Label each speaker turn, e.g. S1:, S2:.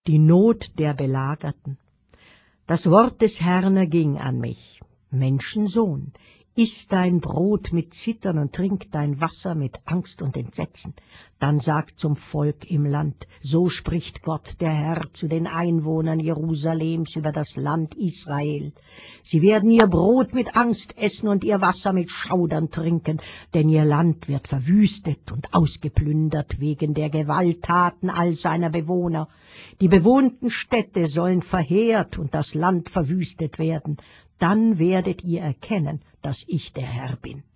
S1: Die Not der Belagerten. Das Wort des Herrn erging an mich: Menschensohn, iss dein Brot mit Zittern und trink dein Wasser mit Angst und Entsetzen. Dann sag zum Volk im Land: So spricht Gott der Herr zu den Einwohnern Jerusalems über das Land Israel. Sie werden ihr Brot mit Angst essen und ihr Wasser mit Schaudern trinken, denn ihr Land wird verwüstet und ausgeplündert wegen der Gewalttaten all seiner Bewohner. Die bewohnten Städte sollen verheert und das Land verwüstet werden. Dann werdet ihr erkennen, dass ich der Herr bin.